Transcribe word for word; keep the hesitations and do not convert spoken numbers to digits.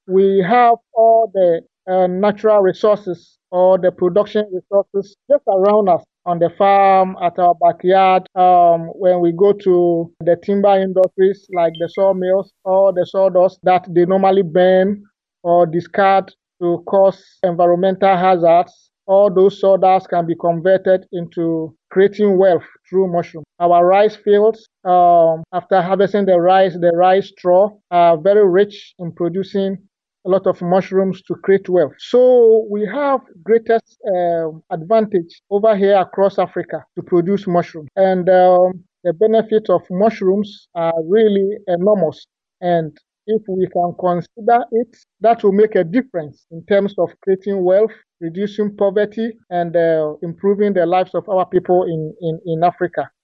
we have all the uh, natural resources or the production resources just around us on the farm, at our backyard. Um, when we go to the timber industries like the sawmills or the sawdust that they normally burn or discard to cause environmental hazards, all those sawdust can be converted into creating wealth through mushroom. Our rice fields, um, after harvesting the rice, the rice straw are very rich in producing a lot of mushrooms to create wealth. So we have greatest um, advantage over here across Africa to produce mushrooms. And um, the benefits of mushrooms are really enormous. And if we can consider it, that will make a difference in terms of creating wealth, reducing poverty, and uh, improving the lives of our people in, in, in Africa.